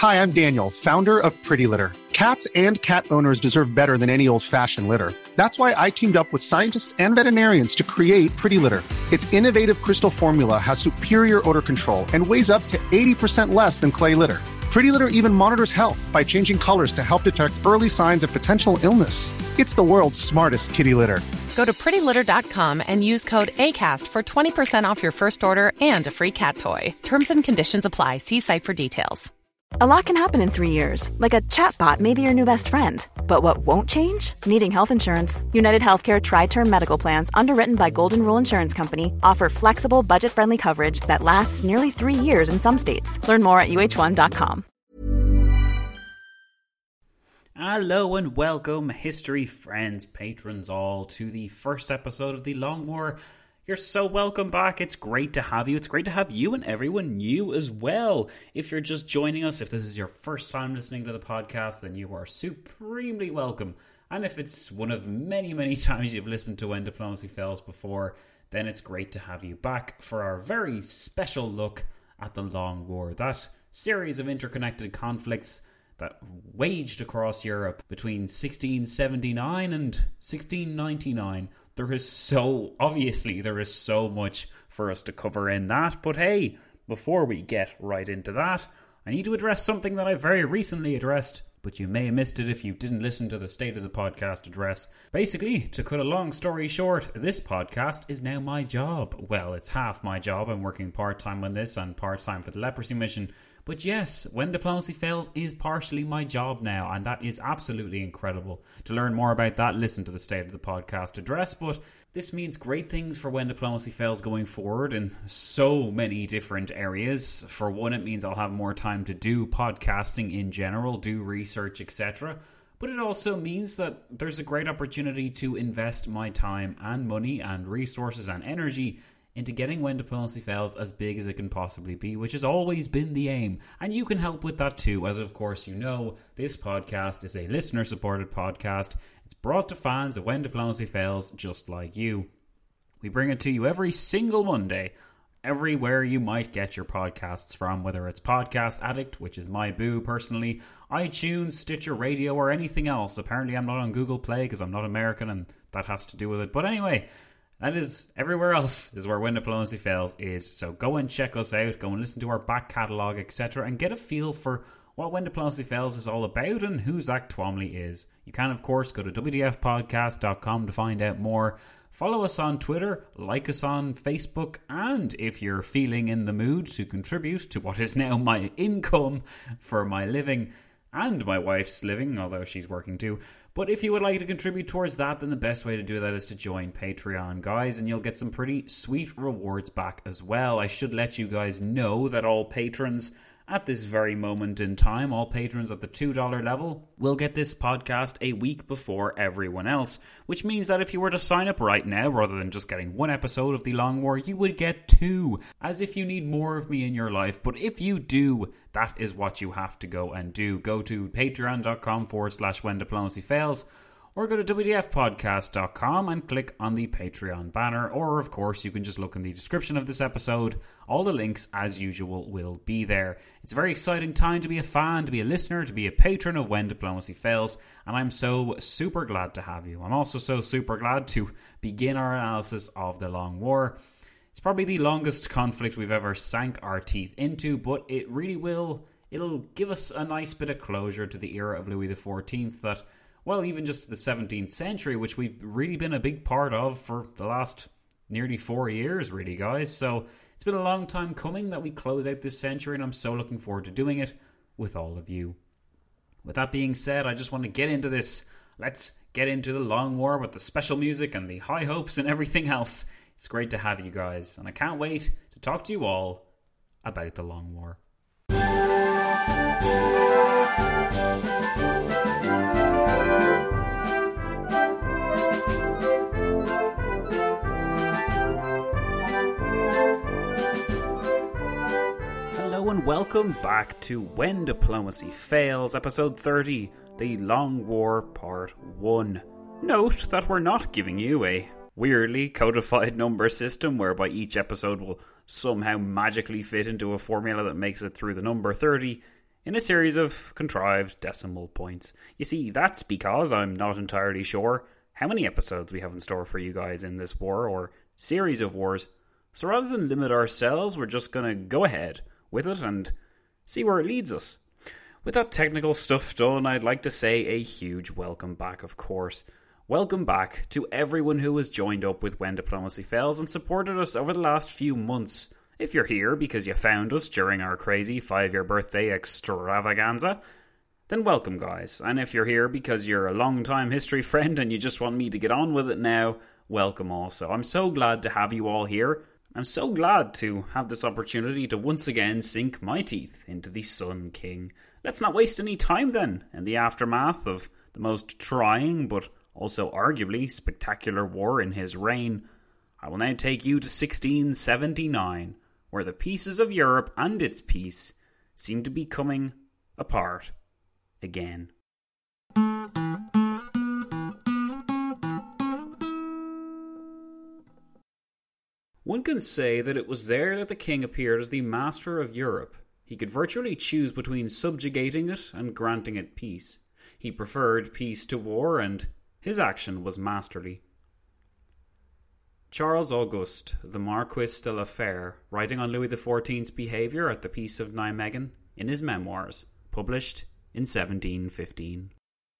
Hi, I'm Daniel, founder of Pretty Litter. Cats and cat owners deserve better than any old-fashioned litter. That's why I teamed up with scientists and veterinarians to create Pretty Litter. Its innovative crystal formula has superior odor control and weighs up to 80% less than clay litter. Pretty Litter even monitors health by changing colors to help detect early signs of potential illness. It's the world's smartest kitty litter. Go to prettylitter.com and use code ACAST for 20% off your first order and a free cat toy. Terms and conditions apply. See site for details. A lot can happen in 3 years, like a chatbot may be your new best friend. But what won't change? Needing health insurance. United Healthcare Tri-Term Medical Plans, underwritten by Golden Rule Insurance Company, offer flexible, budget-friendly coverage that lasts nearly 3 years in some states. Learn more at uh1.com. Hello and welcome, history friends, patrons all, to the first episode of The Long War. You're so welcome back. It's great to have you. It's great to have you and everyone new as well. If you're just joining us, if this is your first time listening to the podcast, then you are supremely welcome. And if it's one of many, many times you've listened to When Diplomacy Fails before, then it's great to have you back for our very special look at the Long War. That series of interconnected conflicts that waged across Europe between 1679 and 1699. There is so much for us to cover in that. But hey, before we get right into that, I need to address something that I very recently addressed, but you may have missed it if you didn't listen to the State of the Podcast address. Basically, to cut a long story short, this podcast is now my job. Well, it's half my job. I'm working part-time on this and part-time for the leprosy mission. But yes, When Diplomacy Fails is partially my job now, and that is absolutely incredible. To learn more about that, listen to the State of the Podcast address, but this means great things for When Diplomacy Fails going forward in so many different areas. For one, it means I'll have more time to do podcasting in general, do research, etc. But it also means that there's a great opportunity to invest my time and money and resources and energy into getting When Diplomacy Fails as big as it can possibly be, which has always been the aim. And you can help with that too, as of course you know, this podcast is a listener-supported podcast. It's brought to fans of When Diplomacy Fails just like you. We bring it to you every single Monday, everywhere you might get your podcasts from, whether it's Podcast Addict, which is my boo personally, iTunes, Stitcher Radio, or anything else. Apparently I'm not on Google Play because I'm not American and that has to do with it. But anyway, that is, everywhere else is where When Diplomacy Fails is. So go and check us out, go and listen to our back catalogue, etc. and get a feel for what When Diplomacy Fails is all about and who Zach Twomley is. You can, of course, go to wdfpodcast.com to find out more. Follow us on Twitter, like us on Facebook, and if you're feeling in the mood to contribute to what is now my income for my living and my wife's living, although she's working too. But if you would like to contribute towards that, then the best way to do that is to join Patreon, guys, and you'll get some pretty sweet rewards back as well. I should let you guys know that all patrons at this very moment in time, all patrons at the $2 level, will get this podcast a week before everyone else, which means that if you were to sign up right now, rather than just getting one episode of The Long War, you would get two, as if you need more of me in your life. But if you do, that is what you have to go and do. Go to patreon.com/When Diplomacy Fails, or go to wdfpodcast.com and click on the Patreon banner, or of course you can just look in the description of this episode. All the links, as usual, will be there. It's a very exciting time to be a fan, to be a listener, to be a patron of When Diplomacy Fails, and I'm so super glad to have you. I'm also so super glad to begin our analysis of the Long War. It's probably the longest conflict we've ever sank our teeth into, but it really will. It'll give us a nice bit of closure to the era of Louis XIV that, well, even just the 17th century, which we've really been a big part of for the last nearly 4 years, really, guys. So it's been a long time coming that we close out this century, and I'm so looking forward to doing it with all of you. With that being said, I just want to get into this. Let's get into the Long War with the special music and the high hopes and everything else. It's great to have you guys, and I can't wait to talk to you all about the Long War. Hello and welcome back to When Diplomacy Fails, episode 30, The Long War Part 1. Note that we're not giving you a weirdly codified number system whereby each episode will somehow magically fit into a formula that makes it through the number 30. in a series of contrived decimal points. You see, that's because I'm not entirely sure how many episodes we have in store for you guys in this war, or series of wars. So rather than limit ourselves, we're just going to go ahead with it and see where it leads us. With that technical stuff done, I'd like to say a huge welcome back, of course. Welcome back to everyone who has joined up with When Diplomacy Fails and supported us over the last few months. If you're here because you found us during our crazy 5-year birthday extravaganza, then welcome, guys. And if you're here because you're a long-time history friend and you just want me to get on with it now, welcome also. I'm so glad to have you all here. I'm so glad to have this opportunity to once again sink my teeth into the Sun King. Let's not waste any time then, in the aftermath of the most trying but also arguably spectacular war in his reign. I will now take you to 1679, where the pieces of Europe and its peace seem to be coming apart again. One can say that it was there that the king appeared as the master of Europe. He could virtually choose between subjugating it and granting it peace. He preferred peace to war, and his action was masterly. Charles Auguste, the Marquis de la Fère, writing on Louis XIV's behaviour at the Peace of Nijmegen in his memoirs, published in 1715.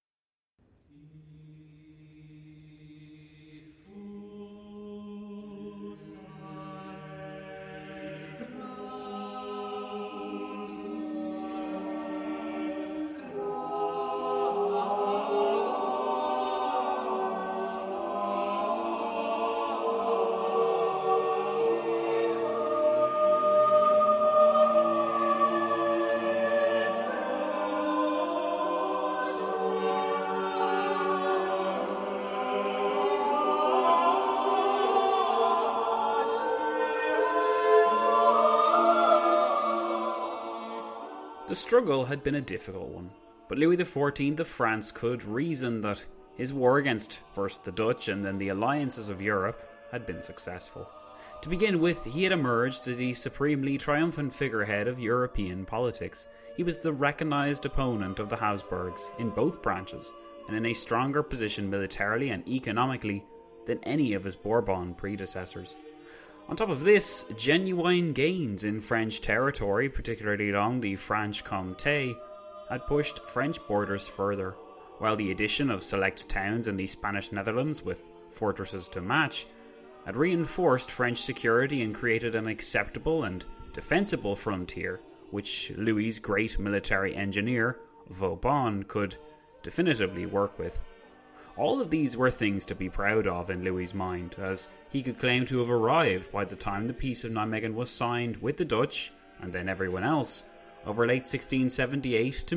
The struggle had been a difficult one, but Louis XIV of France could reason that his war against first the Dutch and then the alliances of Europe had been successful. To begin with, he had emerged as the supremely triumphant figurehead of European politics. He was the recognised opponent of the Habsburgs in both branches, and in a stronger position militarily and economically than any of his Bourbon predecessors. On top of this, genuine gains in French territory, particularly along the Franche-Comté, had pushed French borders further, while the addition of select towns in the Spanish Netherlands with fortresses to match had reinforced French security and created an acceptable and defensible frontier, which Louis's great military engineer, Vauban, could definitively work with. All of these were things to be proud of in Louis's mind, as he could claim to have arrived by the time the Peace of Nijmegen was signed with the Dutch, and then everyone else, over late 1678 to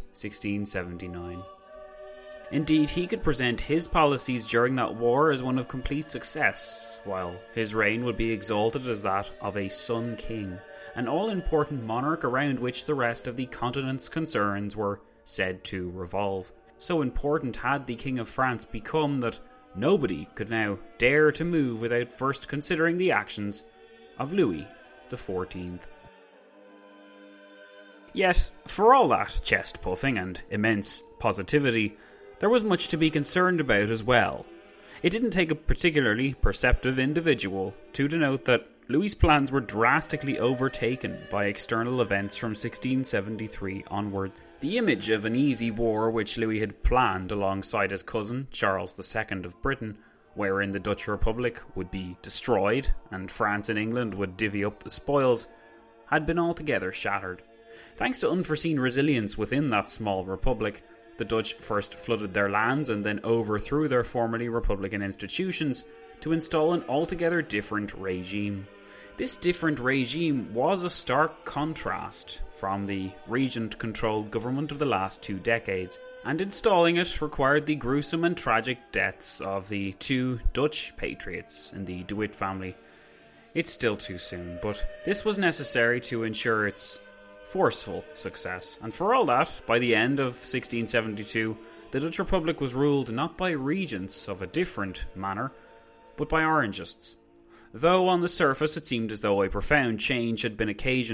mid-1679. Indeed, he could present his policies during that war as one of complete success, while his reign would be exalted as that of a Sun King, an all-important monarch around which the rest of the continent's concerns were said to revolve. So important had the King of France become that nobody could now dare to move without first considering the actions of Louis XIV. Yet, for all that chest-puffing and immense positivity, there was much to be concerned about as well. It didn't take a particularly perceptive individual to denote that Louis's plans were drastically overtaken by external events from 1673 onwards. The image of an easy war which Louis had planned alongside his cousin, Charles II of Britain, wherein the Dutch Republic would be destroyed and France and England would divvy up the spoils, had been altogether shattered. Thanks to unforeseen resilience within that small republic, the Dutch first flooded their lands and then overthrew their formerly republican institutions to install an altogether different regime. This different regime was a stark contrast from the regent-controlled government of the last 2 decades, and installing it required the gruesome and tragic deaths of the 2 Dutch patriots in the De Witt family. It's still too soon, but this was necessary to ensure its forceful success, and for all that, by the end of 1672, the Dutch Republic was ruled not by regents of a different manner, but by Orangists. Though on the surface it seemed as though a profound change had been occasioned,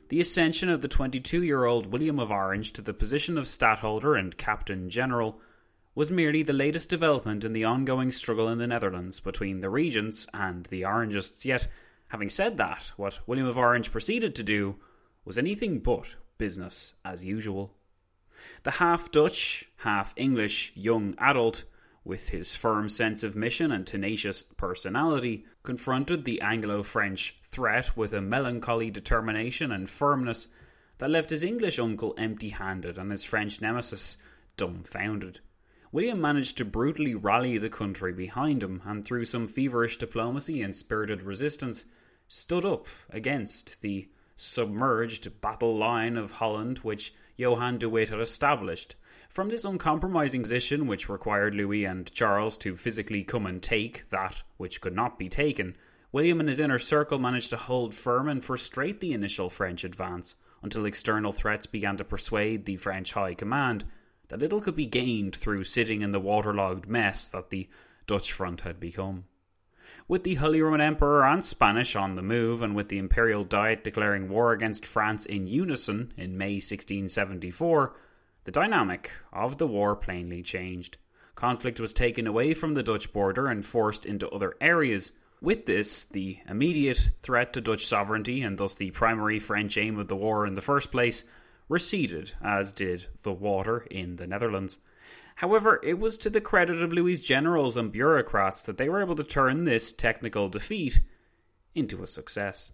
The ascension of the 22-year-old William of Orange to the position of Stadtholder and Captain General was merely the latest development in the ongoing struggle in the Netherlands between the regents and the Orangists. Yet, having said that, what William of Orange proceeded to do was anything but business as usual. The half-Dutch, half-English young adult, with his firm sense of mission and tenacious personality, confronted the Anglo-French threat with a melancholy determination and firmness that left his English uncle empty-handed and his French nemesis dumbfounded. William managed to brutally rally the country behind him, and through some feverish diplomacy and spirited resistance, stood up against the submerged battle line of Holland which Johan de Witt had established. From this uncompromising position, which required Louis and Charles to physically come and take that which could not be taken, William and his inner circle managed to hold firm and frustrate the initial French advance, until external threats began to persuade the French High Command that little could be gained through sitting in the waterlogged mess that the Dutch front had become. With the Holy Roman Emperor and Spanish on the move, and with the Imperial Diet declaring war against France in unison in May 1674, the dynamic of the war plainly changed. Conflict was taken away from the Dutch border and forced into other areas. With this, the immediate threat to Dutch sovereignty, and thus the primary French aim of the war in the first place, receded, as did the water in the Netherlands. However, it was to the credit of Louis's generals and bureaucrats that they were able to turn this technical defeat into a success.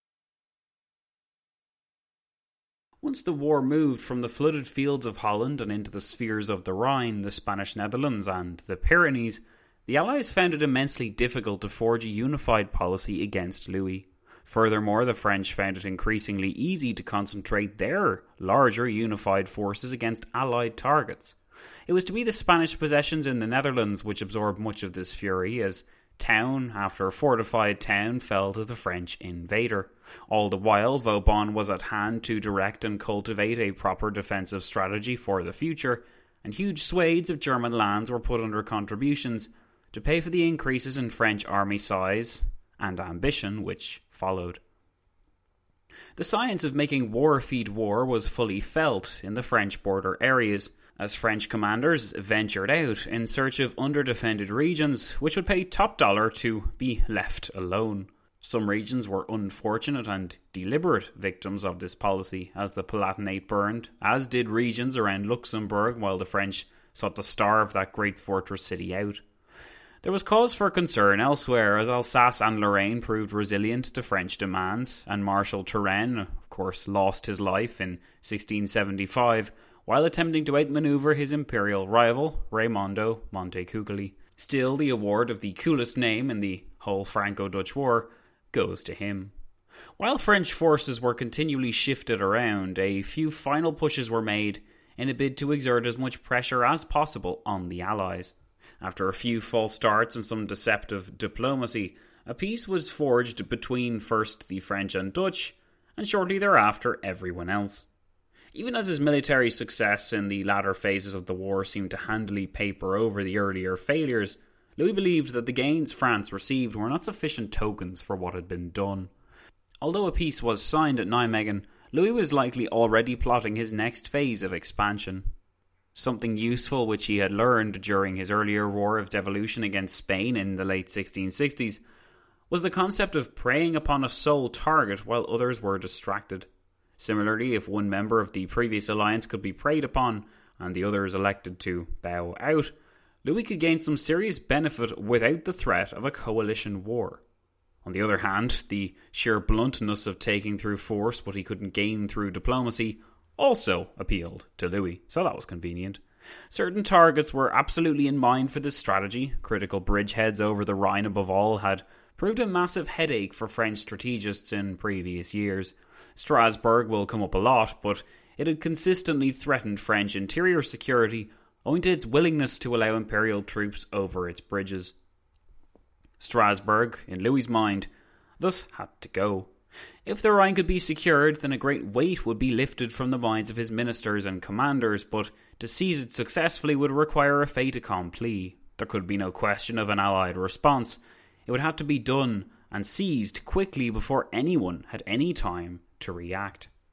Once the war moved from the flooded fields of Holland and into the spheres of the Rhine, the Spanish Netherlands and the Pyrenees, the Allies found it immensely difficult to forge a unified policy against Louis. Furthermore, the French found it increasingly easy to concentrate their larger unified forces against Allied targets. It was to be the Spanish possessions in the Netherlands which absorbed much of this fury, as town after fortified town fell to the French invader. All the while, Vauban was at hand to direct and cultivate a proper defensive strategy for the future, and huge swathes of German lands were put under contributions to pay for the increases in French army size and ambition which followed. The science of making war feed war was fully felt in the French border areas, as French commanders ventured out in search of under-defended regions which would pay top dollar to be left alone. Some regions were unfortunate and deliberate victims of this policy, as the Palatinate burned, as did regions around Luxembourg, while the French sought to starve that great fortress city out. There was cause for concern elsewhere, as Alsace and Lorraine proved resilient to French demands, and Marshal Turenne, of course, lost his life in 1675, while attempting to outmaneuver his imperial rival, Raimondo Montecuccoli. Still, the award of the coolest name in the whole Franco-Dutch War goes to him. While French forces were continually shifted around, a few final pushes were made in a bid to exert as much pressure as possible on the Allies. After a few false starts and some deceptive diplomacy, a peace was forged between first the French and Dutch, and shortly thereafter everyone else. Even as his military success in the latter phases of the war seemed to handily paper over the earlier failures, Louis believed that the gains France received were not sufficient tokens for what had been done. Although a peace was signed at Nijmegen, Louis was likely already plotting his next phase of expansion. Something useful which he had learned during his earlier war of devolution against Spain in the late 1660s was the concept of preying upon a sole target while others were distracted. Similarly, if one member of the previous alliance could be preyed upon and the others elected to bow out, Louis could gain some serious benefit without the threat of a coalition war. On the other hand, the sheer bluntness of taking through force what he couldn't gain through diplomacy also appealed to Louis, so that was convenient. Certain targets were absolutely in mind for this strategy. Critical bridgeheads over the Rhine above all had proved a massive headache for French strategists in previous years. Strasbourg will come up a lot, but it had consistently threatened French interior security owing to its willingness to allow imperial troops over its bridges. Strasbourg, in Louis's mind, thus had to go. If the Rhine could be secured, then a great weight would be lifted from the minds of his ministers and commanders, but to seize it successfully would require a fait accompli. There could be no question of an Allied response. It would have to be done and seized quickly before anyone had any time to react.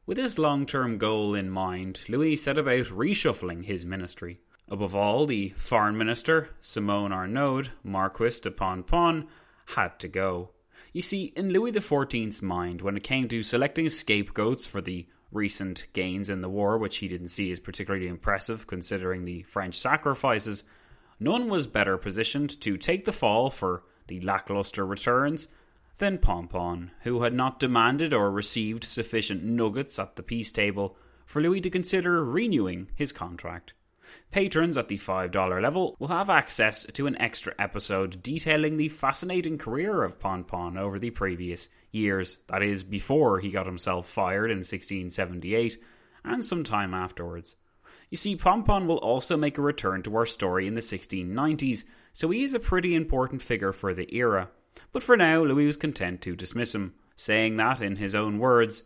With this long-term goal in mind, Louis set about reshuffling his ministry. Above all, the foreign minister, Simon Arnaud, Marquis de Ponpon, had to go. You see, in Louis XIV's mind, when it came to selecting scapegoats for the recent gains in the war, which he didn't see as particularly impressive considering the French sacrifices, none was better positioned to take the fall for the lacklustre returns than Ponpon, who had not demanded or received sufficient nuggets at the peace table for Louis to consider renewing his contract. Patrons at the $5 level will have access to an extra episode detailing the fascinating career of Ponpon over the previous years, that is, before he got himself fired in 1678, and some time afterwards. You see, Ponpon will also make a return to our story in the 1690s, so he is a pretty important figure for the era. But for now, Louis was content to dismiss him, saying that, in his own words,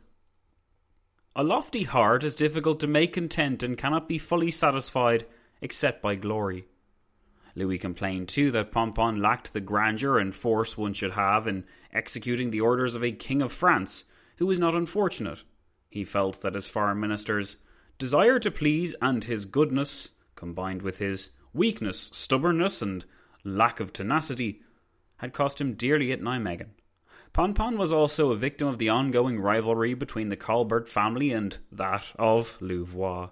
"A lofty heart is difficult to make content and cannot be fully satisfied except by glory." Louis complained too that Ponpon lacked the grandeur and force one should have in executing the orders of a king of France, who was not unfortunate. He felt that his foreign minister's desire to please and his goodness, combined with his weakness, stubbornness, and lack of tenacity, had cost him dearly at Nijmegen. Ponpon was also a victim of the ongoing rivalry between the Colbert family and that of Louvois.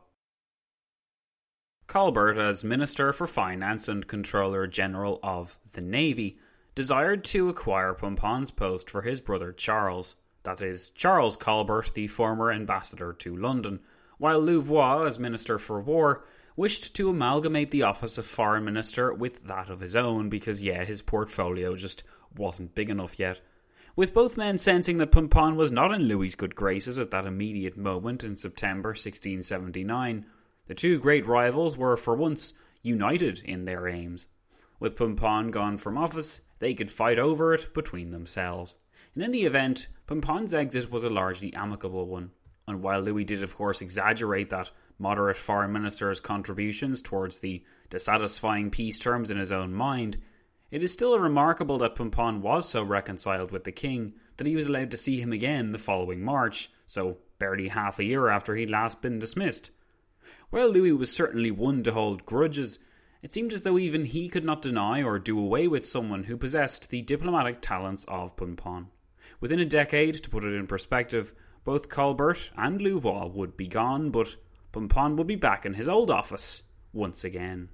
Colbert, as Minister for Finance and Controller General of the Navy, desired to acquire Ponpon's post for his brother Charles, that is, Charles Colbert, the former ambassador to London, while Louvois, as Minister for War, wished to amalgamate the office of Foreign Minister with that of his own because, his portfolio just wasn't big enough yet. With both men sensing that Ponpon was not in Louis's good graces at that immediate moment in September 1679, the two great rivals were for once united in their aims. With Ponpon gone from office, they could fight over it between themselves. And in the event, Ponpon's exit was a largely amicable one. And while Louis did of course exaggerate that moderate foreign minister's contributions towards the dissatisfying peace terms in his own mind, it is still remarkable that Ponpon was so reconciled with the king that he was allowed to see him again the following March, so barely half a year after he'd last been dismissed. While Louis was certainly one to hold grudges, it seemed as though even he could not deny or do away with someone who possessed the diplomatic talents of Ponpon. Within a decade, to put it in perspective, both Colbert and Louvois would be gone, but Ponpon would be back in his old office once again.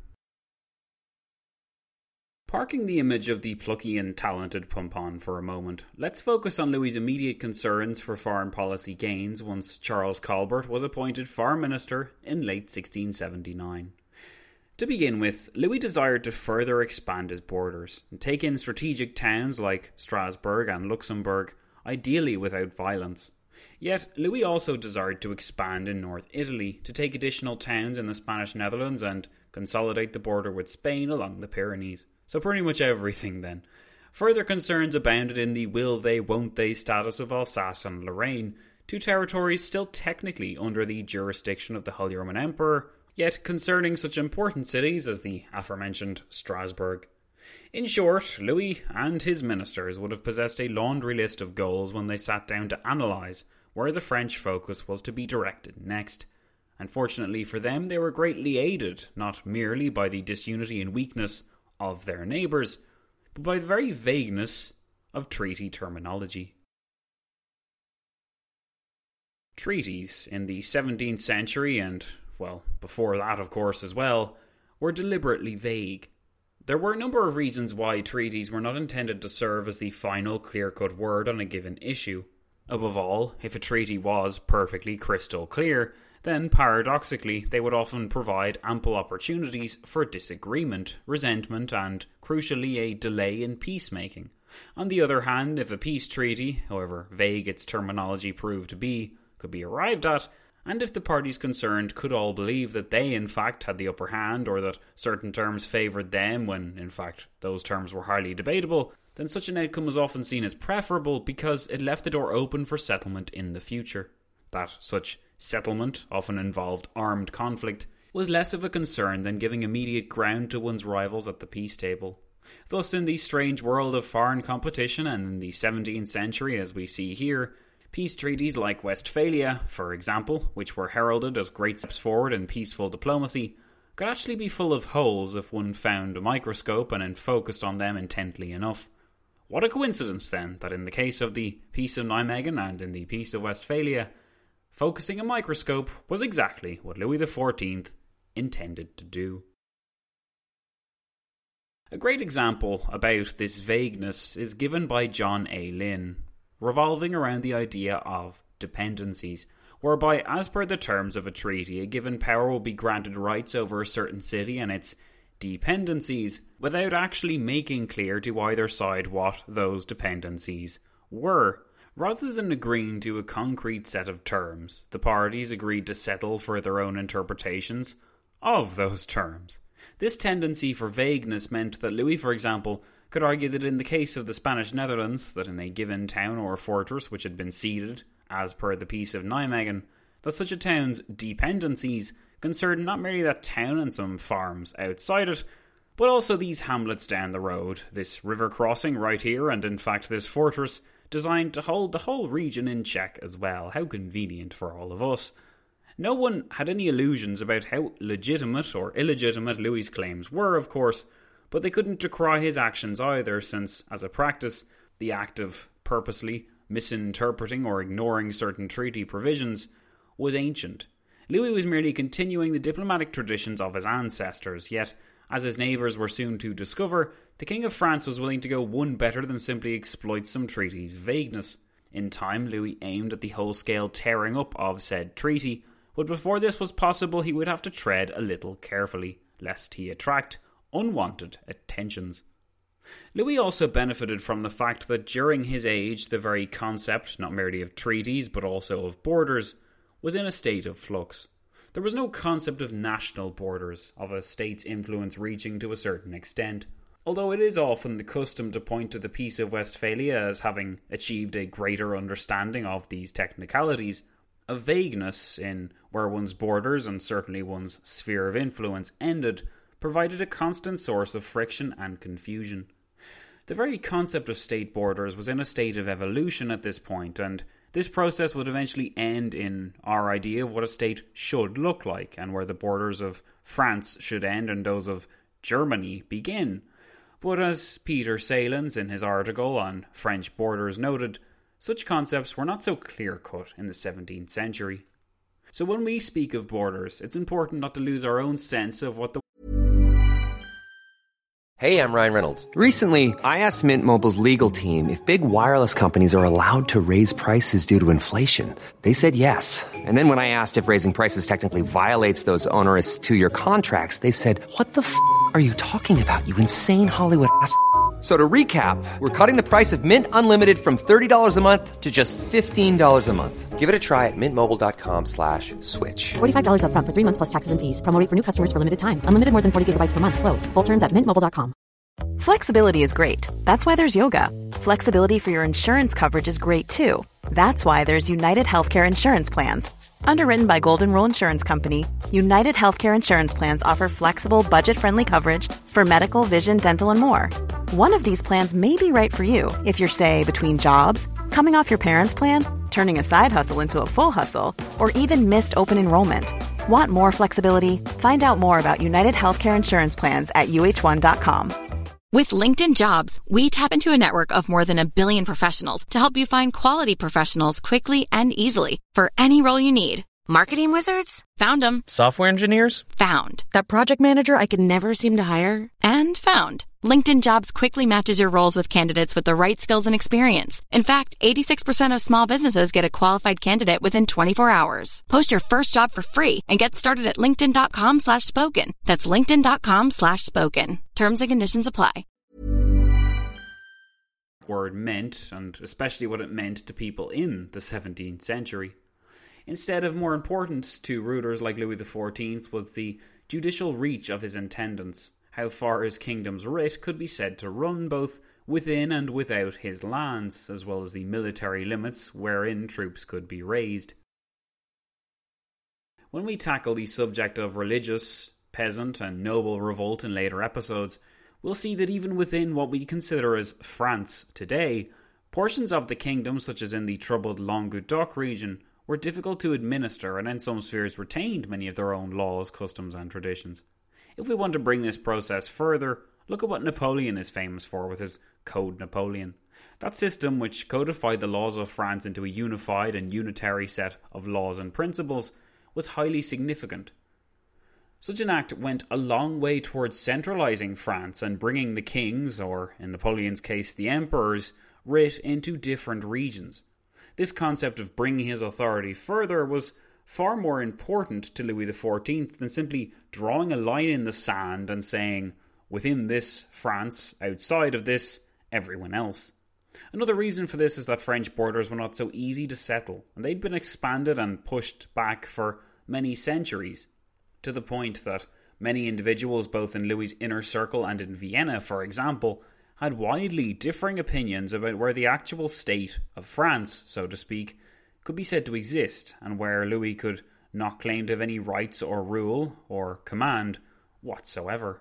Parking the image of the plucky and talented Ponpon for a moment, let's focus on Louis's immediate concerns for foreign policy gains once Charles Colbert was appointed Foreign Minister in late 1679. To begin with, Louis desired to further expand his borders and take in strategic towns like Strasbourg and Luxembourg, ideally without violence. Yet, Louis also desired to expand in North Italy, to take additional towns in the Spanish Netherlands and consolidate the border with Spain along the Pyrenees. So pretty much everything then. Further concerns abounded in the will they, won't they status of Alsace and Lorraine, two territories still technically under the jurisdiction of the Holy Roman Emperor, yet concerning such important cities as the aforementioned Strasbourg. In short, Louis and his ministers would have possessed a laundry list of goals when they sat down to analyse where the French focus was to be directed next. Unfortunately for them, they were greatly aided not merely by the disunity and weakness of their neighbours, but by the very vagueness of treaty terminology. Treaties in the 17th century, and, before that of course as well, were deliberately vague. There were a number of reasons why treaties were not intended to serve as the final clear-cut word on a given issue. Above all, if a treaty was perfectly crystal clear, then paradoxically they would often provide ample opportunities for disagreement, resentment, and, crucially, a delay in peacemaking. On the other hand, if a peace treaty, however vague its terminology proved to be, could be arrived at, and if the parties concerned could all believe that they in fact had the upper hand, or that certain terms favoured them when in fact those terms were highly debatable, then such an outcome was often seen as preferable because it left the door open for settlement in the future. That such settlement often involved armed conflict was less of a concern than giving immediate ground to one's rivals at the peace table. Thus, in the strange world of foreign competition, and in the 17th century as we see here, Peace treaties like Westphalia, for example, which were heralded as great steps forward in peaceful diplomacy, could actually be full of holes if one found a microscope and then focused on them intently enough. What a coincidence, then, that in the case of the Peace of Nijmegen and in the Peace of Westphalia, focusing a microscope was exactly what Louis XIV intended to do. A great example about this vagueness is given by John A. Lynn, revolving around the idea of dependencies, whereby, as per the terms of a treaty, a given power will be granted rights over a certain city and its dependencies, without actually making clear to either side what those dependencies were. Rather than agreeing to a concrete set of terms, the parties agreed to settle for their own interpretations of those terms. This tendency for vagueness meant that Louis, for example, could argue that in the case of the Spanish Netherlands, that in a given town or fortress which had been ceded, as per the Peace of Nijmegen, that such a town's dependencies concerned not merely that town and some farms outside it, but also these hamlets down the road, this river crossing right here, and in fact this fortress designed to hold the whole region in check as well. How convenient for all of us. No one had any illusions about how legitimate or illegitimate Louis's claims were, of course, but they couldn't decry his actions either, since, as a practice, the act of purposely misinterpreting or ignoring certain treaty provisions was ancient. Louis was merely continuing the diplomatic traditions of his ancestors, yet, as his neighbours were soon to discover, the King of France was willing to go one better than simply exploit some treaty's vagueness. In time, Louis aimed at the whole-scale tearing up of said treaty, but before this was possible he would have to tread a little carefully, lest he attract unwanted attentions. Louis also benefited from the fact that during his age the very concept, not merely of treaties but also of borders, was in a state of flux. There was no concept of national borders, of a state's influence reaching to a certain extent. Although it is often the custom to point to the Peace of Westphalia as having achieved a greater understanding of these technicalities, a vagueness in where one's borders and certainly one's sphere of influence ended provided a constant source of friction and confusion. The very concept of state borders was in a state of evolution at this point, and this process would eventually end in our idea of what a state should look like, and where the borders of France should end and those of Germany begin. But as Peter Salins in his article on French borders noted, such concepts were not so clear-cut in the 17th century. So when we speak of borders, it's important not to lose our own sense of what the... Hey, I'm Ryan Reynolds. Recently, I asked Mint Mobile's legal team if big wireless companies are allowed to raise prices due to inflation. They said yes. And then when I asked if raising prices technically violates those onerous 2-year contracts, they said, "What the f*** are you talking about, you insane Hollywood ass?" So to recap, we're cutting the price of Mint Unlimited from $30 a month to just $15 a month. Give it a try at mintmobile.com/switch. $45 up front for 3 months plus taxes and fees. Promo rate for new customers for limited time. Unlimited more than 40 gigabytes per month. Slows full terms at mintmobile.com. Flexibility is great. That's why there's yoga. Flexibility for your insurance coverage is great too. That's why there's United Healthcare Insurance Plans. Underwritten by Golden Rule Insurance Company, United Healthcare Insurance Plans offer flexible, budget-friendly coverage for medical, vision, dental, and more. One of these plans may be right for you if you're, say, between jobs, coming off your parents' plan, turning a side hustle into a full hustle, or even missed open enrollment. Want more flexibility? Find out more about United Healthcare Insurance Plans at uh1.com. With LinkedIn Jobs, we tap into a network of more than 1 billion professionals to help you find quality professionals quickly and easily for any role you need. Marketing wizards? Found them. Software engineers? Found. That project manager I could never seem to hire? And found. LinkedIn Jobs quickly matches your roles with candidates with the right skills and experience. In fact, 86% of small businesses get a qualified candidate within 24 hours. Post your first job for free and get started at linkedin.com/spoken. That's linkedin.com/spoken. Terms and conditions apply. Word meant, and especially what it meant to people in the 17th century. Instead of more important to rulers like Louis XIV was the judicial reach of his intendants, how far his kingdom's writ could be said to run both within and without his lands, as well as the military limits wherein troops could be raised. When we tackle the subject of religious, peasant and noble revolt in later episodes, we'll see that even within what we consider as France today, Portions of the kingdom, such as in the troubled Languedoc region, were difficult to administer and in some spheres retained many of their own laws, customs and traditions. If we want to bring this process further, look at what Napoleon is famous for with his Code Napoleon. That system, which codified the laws of France into a unified and unitary set of laws and principles, was highly significant. Such an act went a long way towards centralising France and bringing the kings, or in Napoleon's case the emperors, writ into different regions. This concept of bringing his authority further was far more important to Louis XIV than simply drawing a line in the sand and saying, within this France, outside of this, everyone else. Another reason for this is that French borders were not so easy to settle, and they'd been expanded and pushed back for many centuries, to the point that many individuals, both in Louis's inner circle and in Vienna, for example, had widely differing opinions about where the actual state of France, so to speak, could be said to exist, and where Louis could not claim to have any rights or rule or command whatsoever.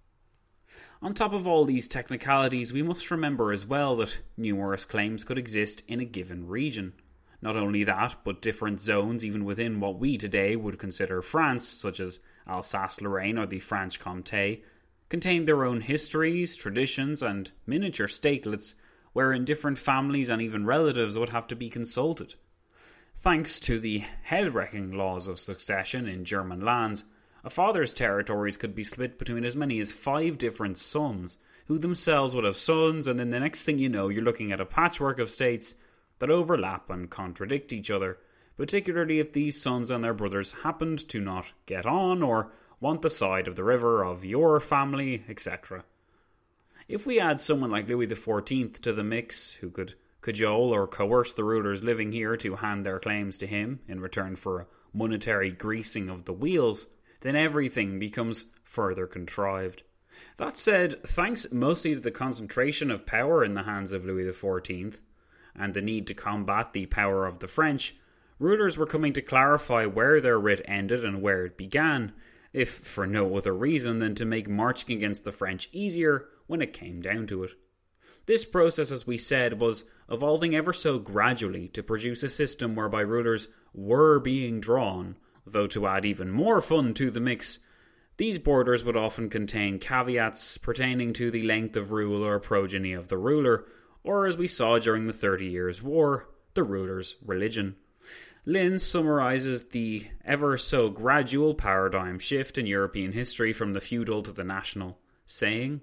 On top of all these technicalities, we must remember as well that numerous claims could exist in a given region. Not only that, but different zones even within what we today would consider France, such as Alsace-Lorraine or the Franche-Comté, contained their own histories, traditions, and miniature statelets, wherein different families and even relatives would have to be consulted. Thanks to the head-wrecking laws of succession in German lands, a father's territories could be split between as many as 5 different sons, who themselves would have sons, and then the next thing you know, you're looking at a patchwork of states that overlap and contradict each other, particularly if these sons and their brothers happened to not get on or want the side of the river of your family, etc. If we add someone like Louis XIV to the mix, who could cajole or coerce the rulers living here to hand their claims to him in return for a monetary greasing of the wheels, then everything becomes further contrived. That said, thanks mostly to the concentration of power in the hands of Louis XIV, and the need to combat the power of the French, rulers were coming to clarify where their writ ended and where it began, if for no other reason than to make marching against the French easier when it came down to it. This process, as we said, was evolving ever so gradually to produce a system whereby rulers were being drawn, though to add even more fun to the mix, these borders would often contain caveats pertaining to the length of rule or progeny of the ruler, or as we saw during the 30 Years' War, the ruler's religion. Lynn summarises the ever so gradual paradigm shift in European history from the feudal to the national, saying,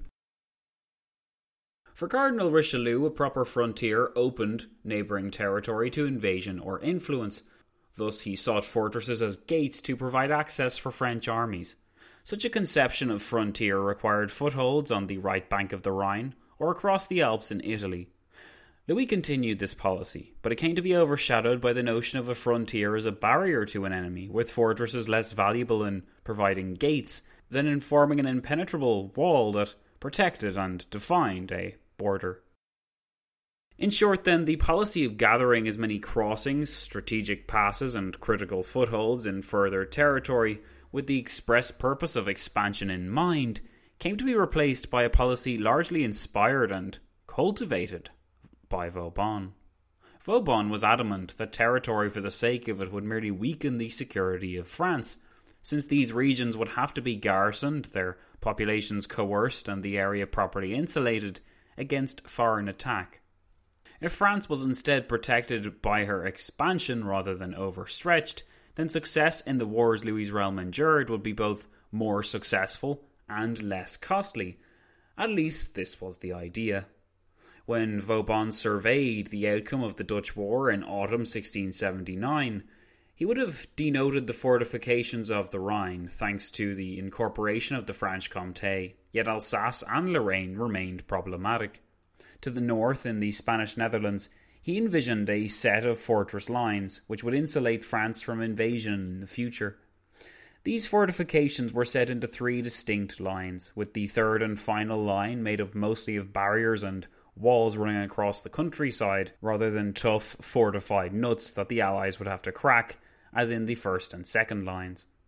"For Cardinal Richelieu, a proper frontier opened neighbouring territory to invasion or influence. Thus he sought fortresses as gates to provide access for French armies. Such a conception of frontier required footholds on the right bank of the Rhine or across the Alps in Italy. Louis continued this policy, but it came to be overshadowed by the notion of a frontier as a barrier to an enemy, with fortresses less valuable in providing gates than in forming an impenetrable wall that protected and defined a border. In short, then, the policy of gathering as many crossings, strategic passes, and critical footholds in further territory with the express purpose of expansion in mind came to be replaced by a policy largely inspired and cultivated by Vauban. Vauban was adamant that territory for the sake of it would merely weaken the security of France, since these regions would have to be garrisoned, their populations coerced, and the area properly insulated against foreign attack. If France was instead protected by her expansion rather than overstretched, then success in the wars Louis's realm endured would be both more successful and less costly. At least this was the idea. When Vauban surveyed the outcome of the Dutch War in autumn 1679, he would have denoted the fortifications of the Rhine thanks to the incorporation of the Franche-Comté, yet Alsace and Lorraine remained problematic. To the north, in the Spanish Netherlands, he envisioned a set of fortress lines which would insulate France from invasion in the future. These fortifications were set into 3 distinct lines, with the third and final line made up mostly of barriers and walls running across the countryside, rather than tough, fortified nuts that the Allies would have to crack, as in the first and second lines.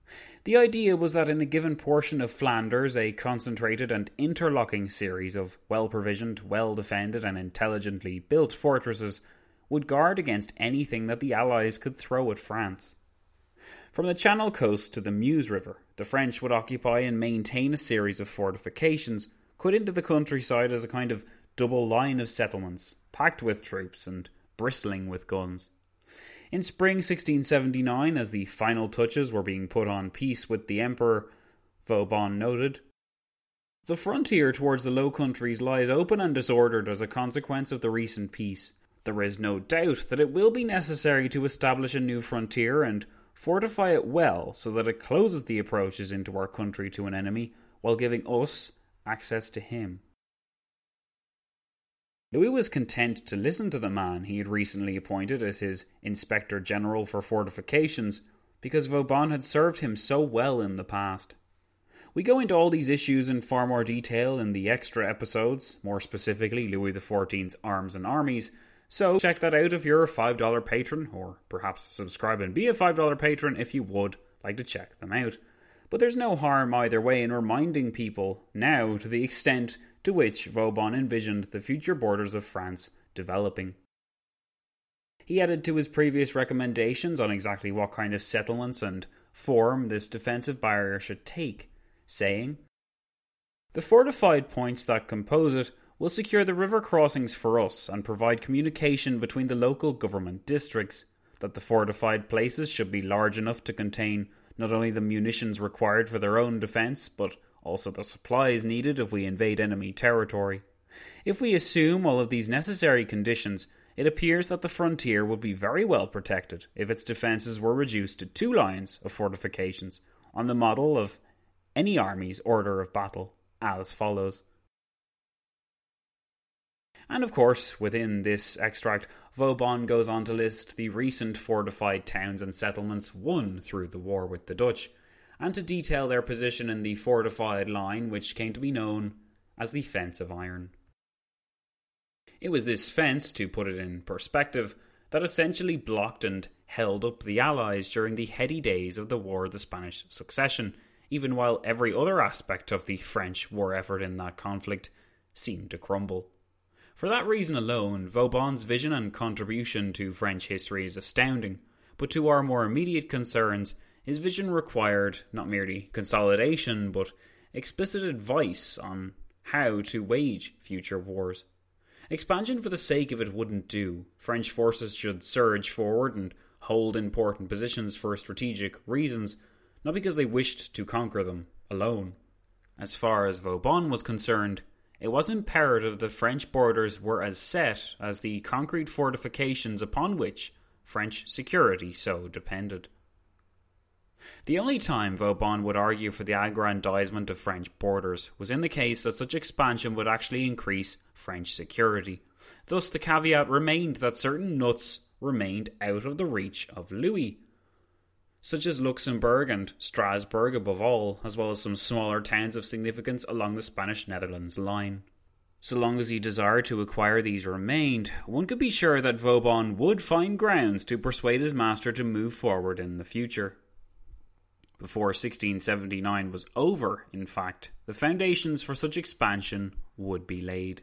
The idea was that in a given portion of Flanders, a concentrated and interlocking series of well-provisioned, well-defended and intelligently built fortresses would guard against anything that the Allies could throw at France. From the Channel coast to the Meuse River, the French would occupy and maintain a series of fortifications cut into the countryside as a kind of double line of settlements, packed with troops and bristling with guns. In spring 1679, as the final touches were being put on peace with the Emperor, Vauban noted, "The frontier towards the Low Countries lies open and disordered as a consequence of the recent peace. There is no doubt that it will be necessary to establish a new frontier and fortify it well so that it closes the approaches into our country to an enemy while giving us access to him." Louis was content to listen to the man he had recently appointed as his Inspector General for Fortifications because Vauban had served him so well in the past. We go into all these issues in far more detail in the extra episodes, more specifically Louis XIV's Arms and Armies, so check that out if you're a $5 patron, or perhaps subscribe and be a $5 patron if you would like to check them out. But there's no harm either way in reminding people now to the extent to which Vauban envisioned the future borders of France developing. He added to his previous recommendations on exactly what kind of settlements and form this defensive barrier should take, saying, "The fortified points that compose it will secure the river crossings for us and provide communication between the local government districts, that the fortified places should be large enough to contain not only the munitions required for their own defence, but also the supplies needed if we invade enemy territory. If we assume all of these necessary conditions, it appears that the frontier would be very well protected if its defences were reduced to 2 lines of fortifications, on the model of any army's order of battle, as follows." And of course, within this extract, Vauban goes on to list the recent fortified towns and settlements won through the war with the Dutch, and to detail their position in the fortified line which came to be known as the Fence of Iron. It was this fence, to put it in perspective, that essentially blocked and held up the Allies during the heady days of the War of the Spanish Succession, even while every other aspect of the French war effort in that conflict seemed to crumble. For that reason alone, Vauban's vision and contribution to French history is astounding, but to our more immediate concerns, his vision required not merely consolidation, but explicit advice on how to wage future wars. Expansion for the sake of it wouldn't do. French forces should surge forward and hold important positions for strategic reasons, not because they wished to conquer them alone. As far as Vauban was concerned, it was imperative that French borders were as set as the concrete fortifications upon which French security so depended. The only time Vauban would argue for the aggrandizement of French borders was in the case that such expansion would actually increase French security. Thus the caveat remained that certain nuts remained out of the reach of Louis, such as Luxembourg and Strasbourg above all, as well as some smaller towns of significance along the Spanish Netherlands line. So long as he desired to acquire these remained, one could be sure that Vauban would find grounds to persuade his master to move forward in the future. Before 1679 was over, in fact, the foundations for such expansion would be laid.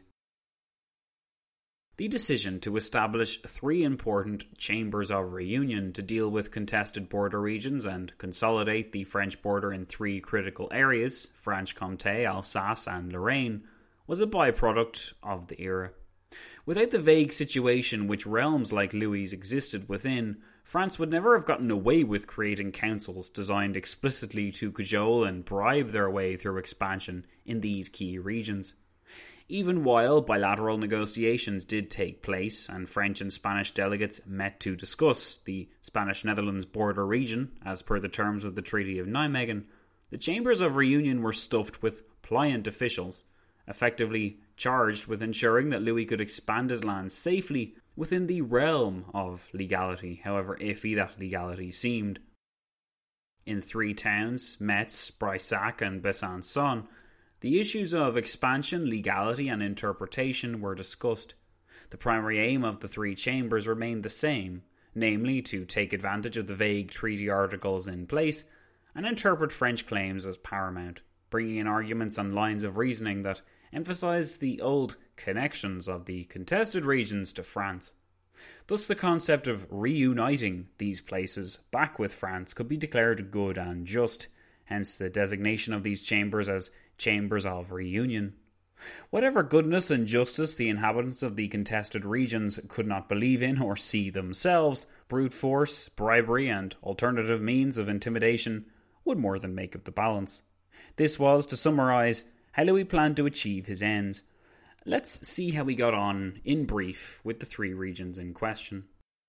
The decision to establish 3 important chambers of reunion to deal with contested border regions and consolidate the French border in 3 critical areas, Franche-Comté, Alsace and Lorraine, was a byproduct of the era. Without the vague situation which realms like Louis existed within, France would never have gotten away with creating councils designed explicitly to cajole and bribe their way through expansion in these key regions. Even while bilateral negotiations did take place and French and Spanish delegates met to discuss the Spanish-Netherlands border region, as per the terms of the Treaty of Nijmegen, the chambers of reunion were stuffed with pliant officials, effectively charged with ensuring that Louis could expand his lands safely within the realm of legality, however iffy that legality seemed. In 3 towns, Metz, Breissac and Besançon, the issues of expansion, legality and interpretation were discussed. The primary aim of the 3 chambers remained the same, namely to take advantage of the vague treaty articles in place and interpret French claims as paramount, bringing in arguments and lines of reasoning that emphasised the old connections of the contested regions to France. Thus the concept of reuniting these places back with France could be declared good and just, hence the designation of these chambers as chambers of reunion. Whatever goodness and justice the inhabitants of the contested regions could not believe in or see themselves, brute force, bribery, and alternative means of intimidation would more than make up the balance. This was, to summarise, how Louis planned to achieve his ends. Let's see how he got on, in brief, with the three regions in question.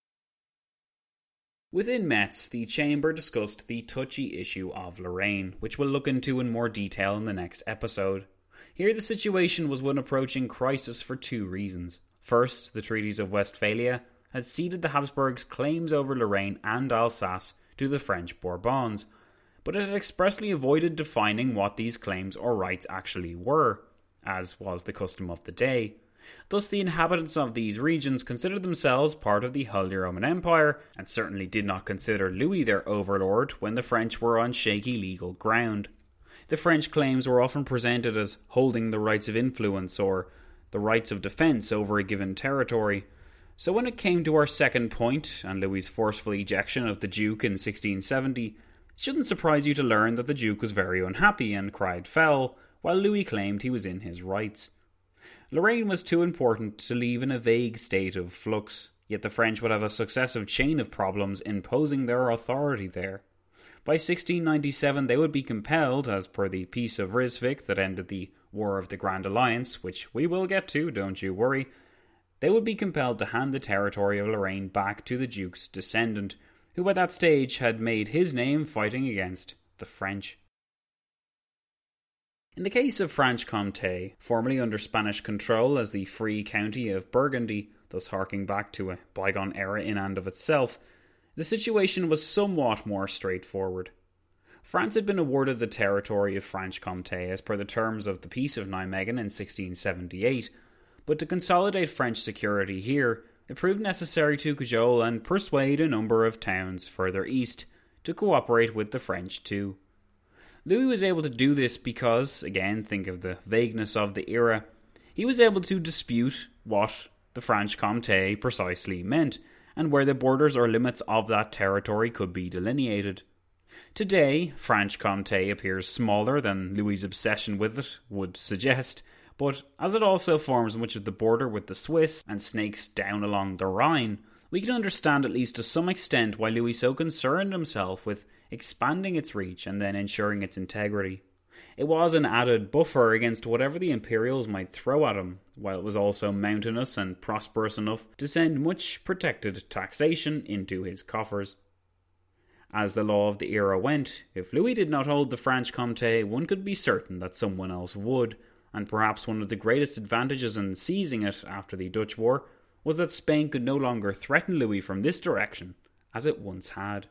Within Metz, the chamber discussed the touchy issue of Lorraine, which we'll look into in more detail in the next episode. Here the situation was one approaching crisis for two reasons. First, the treaties of Westphalia had ceded the Habsburgs' claims over Lorraine and Alsace to the French Bourbons, but it had expressly avoided defining what these claims or rights actually were, as was the custom of the day. Thus the inhabitants of these regions considered themselves part of the Holy Roman Empire, and certainly did not consider Louis their overlord when the French were on shaky legal ground. The French claims were often presented as holding the rights of influence or the rights of defence over a given territory. So when it came to our second point, and Louis's forceful ejection of the Duke in 1670, it shouldn't surprise you to learn that the Duke was very unhappy and cried foul, while Louis claimed he was in his rights. Lorraine was too important to leave in a vague state of flux, yet the French would have a successive chain of problems imposing their authority there. By 1697 they would be compelled, as per the Peace of Ryswick that ended the War of the Grand Alliance, which we will get to, don't you worry, they would be compelled to hand the territory of Lorraine back to the Duke's descendant, who at that stage had made his name fighting against the French. In the case of Franche-Comté, formerly under Spanish control as the Free County of Burgundy, thus harking back to a bygone era in and of itself, the situation was somewhat more straightforward. France had been awarded the territory of Franche-Comté as per the terms of the Peace of Nijmegen in 1678, but to consolidate French security here, it proved necessary to cajole and persuade a number of towns further east to cooperate with the French too. Louis was able to do this because, again, think of the vagueness of the era, he was able to dispute what the Franche-Comté precisely meant, and where the borders or limits of that territory could be delineated. Today, Franche-Comté appears smaller than Louis's obsession with it would suggest, but as it also forms much of the border with the Swiss and snakes down along the Rhine, we can understand at least to some extent why Louis so concerned himself with expanding its reach and then ensuring its integrity. It was an added buffer against whatever the Imperials might throw at him, while it was also mountainous and prosperous enough to send much protected taxation into his coffers. As the law of the era went, if Louis did not hold the Franche-Comté, one could be certain that someone else would, and perhaps one of the greatest advantages in seizing it after the Dutch War was that Spain could no longer threaten Louis from this direction, as it once had.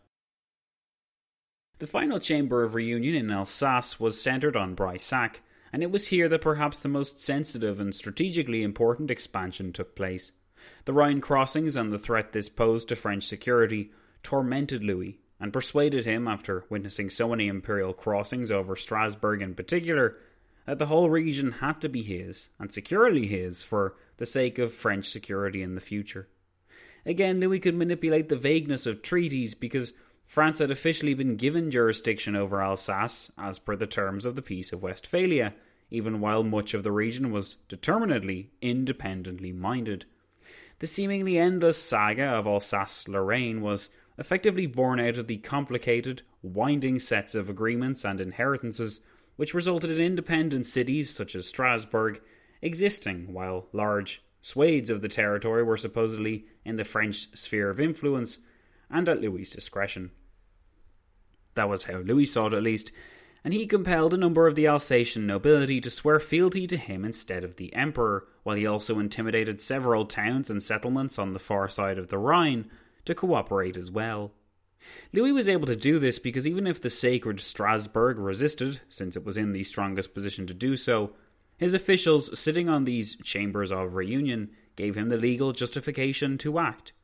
The final chamber of reunion in Alsace was centred on Breissac, and it was here that perhaps the most sensitive and strategically important expansion took place. The Rhine crossings and the threat this posed to French security tormented Louis, and persuaded him, after witnessing so many imperial crossings over Strasbourg in particular, that the whole region had to be his, and securely his, for the sake of French security in the future. Again, Louis could manipulate the vagueness of treaties because France had officially been given jurisdiction over Alsace as per the terms of the Peace of Westphalia, even while much of the region was determinedly independently minded. The seemingly endless saga of Alsace-Lorraine was effectively born out of the complicated, winding sets of agreements and inheritances which resulted in independent cities such as Strasbourg existing, while large swathes of the territory were supposedly in the French sphere of influence and at Louis's discretion. That was how Louis saw it, at least, and he compelled a number of the Alsatian nobility to swear fealty to him instead of the emperor, while he also intimidated several towns and settlements on the far side of the Rhine to cooperate as well. Louis was able to do this because even if the sacred Strasbourg resisted, since it was in the strongest position to do so, his officials sitting on these chambers of reunion gave him the legal justification to act.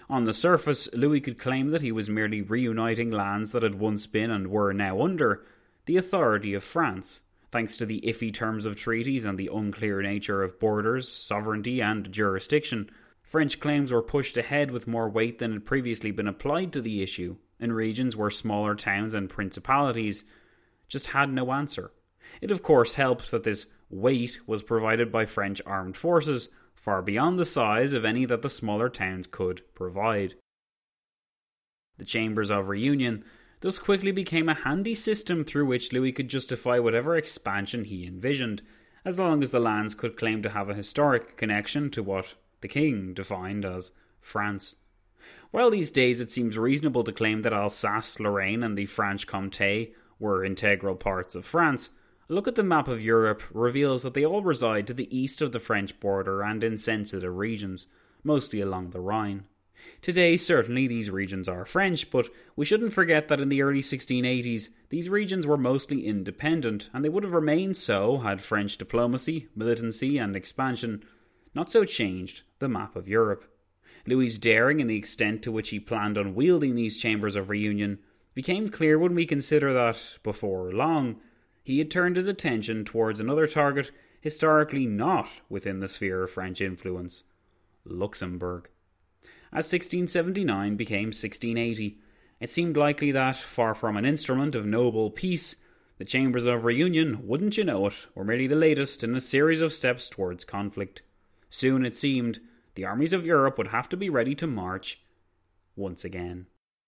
On the surface, Louis could claim that he was merely reuniting lands that had once been and were now under the authority of France, thanks to the iffy terms of treaties and the unclear nature of borders, sovereignty and jurisdiction. French claims were pushed ahead with more weight than had previously been applied to the issue, in regions where smaller towns and principalities just had no answer. It of course helps that this weight was provided by French armed forces, far beyond the size of any that the smaller towns could provide. The Chambers of Reunion thus quickly became a handy system through which Louis could justify whatever expansion he envisioned, as long as the lands could claim to have a historic connection to what the king defined as France. While these days it seems reasonable to claim that Alsace, Lorraine and the Franche-Comté were integral parts of France, a look at the map of Europe reveals that they all reside to the east of the French border and in sensitive regions, mostly along the Rhine. Today, certainly, these regions are French, but we shouldn't forget that in the early 1680s, these regions were mostly independent, and they would have remained so had French diplomacy, militancy and expansion not so changed the map of Europe. Louis's daring and the extent to which he planned on wielding these chambers of reunion became clear when we consider that, before long, he had turned his attention towards another target historically not within the sphere of French influence: Luxembourg. As 1679 became 1680, it seemed likely that, far from an instrument of noble peace, the Chambers of Reunion, wouldn't you know it, were merely the latest in a series of steps towards conflict. Soon, it seemed, the armies of Europe would have to be ready to march once again.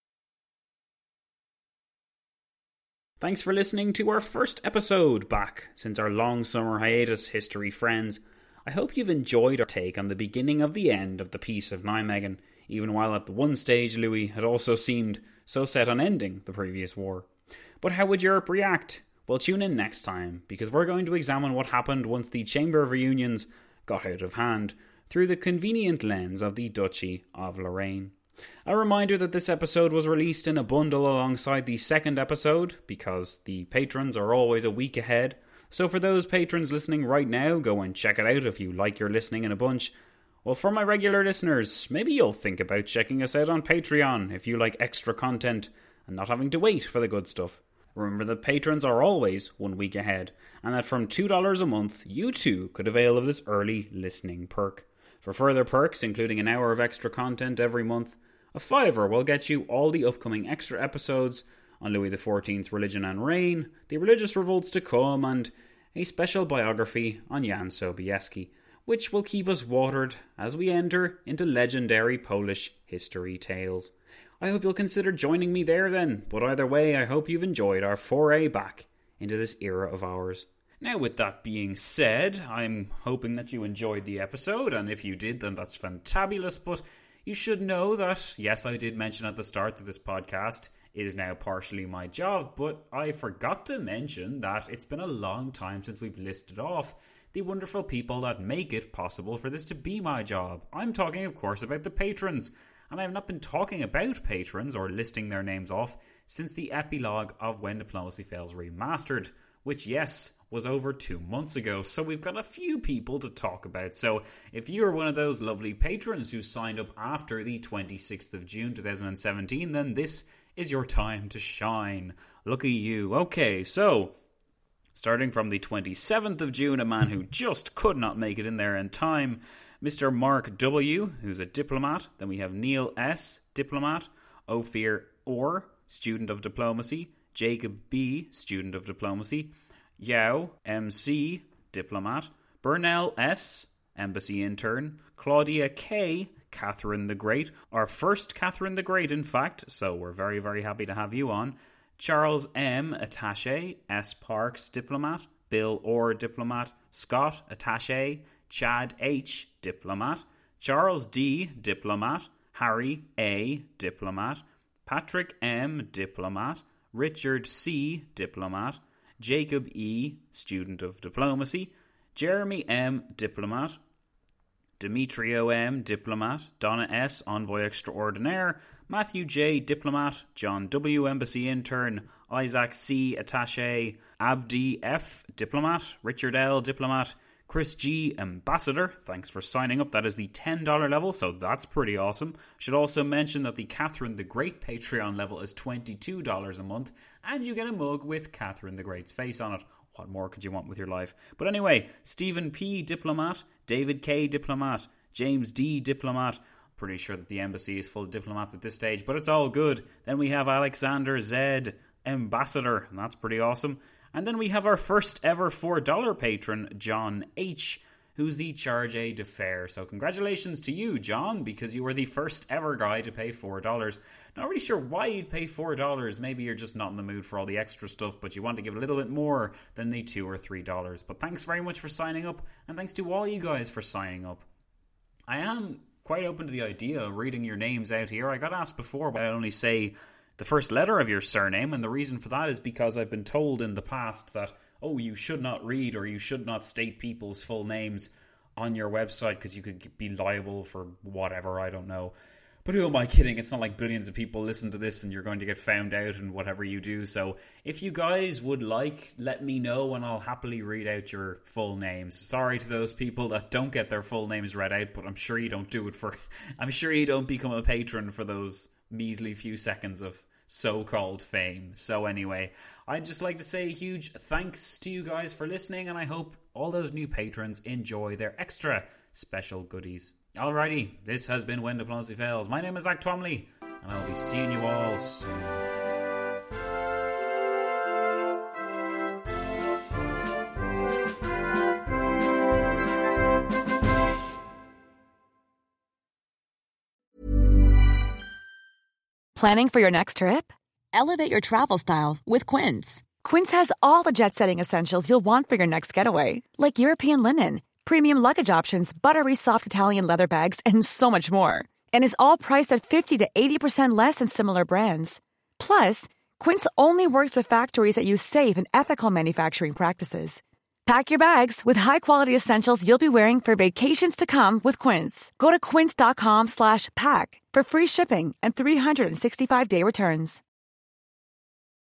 Thanks for listening to our first episode back since our long summer hiatus, history friends. I hope you've enjoyed our take on the beginning of the end of the Peace of Nijmegen, even while at one stage Louis had also seemed so set on ending the previous war. But how would Europe react? Well, tune in next time, because we're going to examine what happened once the Chamber of Reunions got out of hand, through the convenient lens of the Duchy of Lorraine. A reminder that this episode was released in a bundle alongside the second episode, because the patrons are always a week ahead. So for those patrons listening right now, go and check it out if you like your listening in a bunch. Well, for my regular listeners, maybe you'll think about checking us out on Patreon if you like extra content and not having to wait for the good stuff. Remember that patrons are always 1 week ahead, and that from $2 a month, you too could avail of this early listening perk. For further perks, including an hour of extra content every month, a $5 will get you all the upcoming extra episodes on Louis XIV's religion and reign, the religious revolts to come, and a special biography on Jan Sobieski, which will keep us watered as we enter into legendary Polish history tales. I hope you'll consider joining me there then, but either way, I hope you've enjoyed our foray back into this era of ours. Now, with that being said, I'm hoping that you enjoyed the episode, and if you did, then that's fantabulous, but you should know that, yes, I did mention at the start that this podcast is now partially my job, but I forgot to mention that it's been a long time since we've listed off the wonderful people that make it possible for this to be my job. I'm talking, of course, about the patrons, and I have not been talking about patrons or listing their names off since the epilogue of When Diplomacy Fails Remastered, which, yes, was over 2 months ago, so we've got a few people to talk about. So if you're one of those lovely patrons who signed up after the 26th of June 2017, then this is your time to shine. Lucky you. Okay, so starting from the 27th of June, a man who just could not make it in there in time, Mr. Mark W., who's a diplomat. Then we have Neil S., diplomat. Ophir Orr, student of diplomacy. Jacob B., student of diplomacy. Yao MC, diplomat. Burnell S., embassy intern. Claudia K., Catherine the Great. Our first Catherine the Great, in fact, so we're very, very happy to have you on. Charles M., attaché. S. Parks, diplomat. Bill Orr, diplomat. Scott, attaché. Chad H., diplomat. Charles D., diplomat. Harry A., diplomat. Patrick M., diplomat. Richard C., diplomat. Jacob E., student of diplomacy. Jeremy M., diplomat. Demetrio M., diplomat. Donna S., envoy extraordinaire. Matthew J., diplomat. John W., embassy intern. Isaac C., attaché. Abdi F., diplomat. Richard L., diplomat. Chris G. Ambassador, thanks for signing up. That is the $10 level, so that's pretty awesome. Should also mention that the Catherine the Great Patreon level is $22 a month, and you get a mug with Catherine the Great's face on it. What more could you want with your life? But anyway, Stephen P. Diplomat, David K. Diplomat, James D. Diplomat. Pretty sure that the embassy is full of diplomats at this stage, but it's all good. Then we have Alexander Z. Ambassador, and that's pretty awesome. And then we have our first ever $4 patron, John H., who's the Charge d'Affaires. So congratulations to you, John, because you were the first ever guy to pay $4. Not really sure why you'd pay $4. Maybe you're just not in the mood for all the extra stuff, but you want to give a little bit more than the $2 or $3. But thanks very much for signing up, and thanks to all you guys for signing up. I am quite open to the idea of reading your names out here. I got asked before, but I only say the first letter of your surname, and the reason for that is because I've been told in the past that, oh, you should not read or you should not state people's full names on your website because you could be liable for whatever, I don't know. But who am I kidding? It's not like billions of people listen to this and you're going to get found out in whatever you do. So if you guys would like, let me know and I'll happily read out your full names. Sorry to those people that don't get their full names read out, but I'm sure you don't do it for... I'm sure you don't become a patron for those measly few seconds of so-called fame. So anyway, I'd just like to say a huge thanks to you guys for listening, and I hope all those new patrons enjoy their extra special goodies. Alrighty, this has been When Diplomacy Fails. My name is Zach Twomley, and I'll be seeing you all soon. Planning for your next trip? Elevate your travel style with Quince. Quince has all the jet-setting essentials you'll want for your next getaway, like European linen, premium luggage options, buttery soft Italian leather bags, and so much more. And is all priced at 50 to 80% less than similar brands. Plus, Quince only works with factories that use safe and ethical manufacturing practices. Pack your bags with high-quality essentials you'll be wearing for vacations to come with Quince. Go to quince.com/pack for free shipping and 365-day returns.